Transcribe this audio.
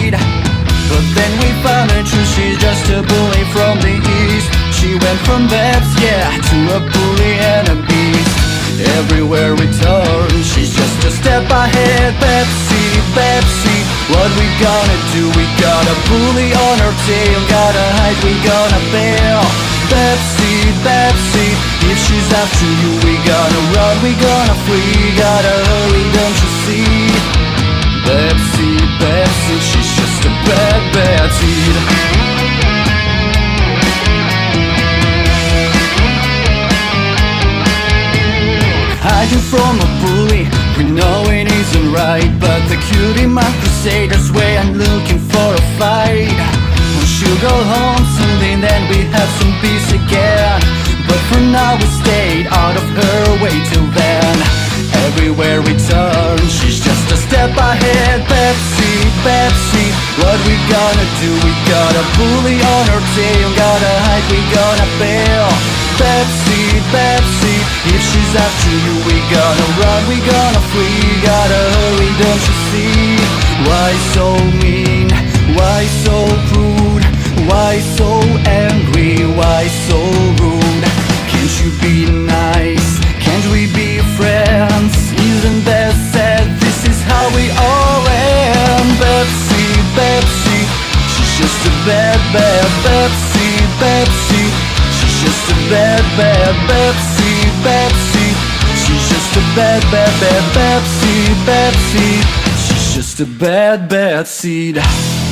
seed. But then we found out she's just a bully from the east. She went from Babs, yeah, to a bully and a beast. Everywhere we turn, she's just a step ahead. Pepsi, Pepsi, what we gonna do? We got a bully on our tail, gotta hide, we gonna bail. Pepsi, Pepsi, if she's after you, we gonna run, we gonna flee. Gotta hurry, don't you see? Pepsi, Pepsi, she's just a bad, bad seed. Hiding from a bully, we know it isn't right. But the cutie my crusader's way, I'm looking for a fight. When she'll go home someday, then we have some peace again. But for now we stayed out of her way till then. Everywhere we turn, she's just a step ahead. Pepsi, Pepsi, what we gonna do? We got a bully on our tail, gotta hide, we gonna bail. Pepsi, Pepsi, if she's after you, we gonna run, we gonna flee. Gotta hurry, don't you see? Why so mean? Why so crude? Why so angry? Why so rude? Can't you be nice? Can't we be friends? Isn't that sad? This is how we all end. Pepsi, Pepsi, she's just a bad, bad Pepsi, Pepsi. She's just a bad, bad Pepsi, Pepsi. She's just a bad, bad, bad Pepsi, Pepsi. She's just a bad, bad seed.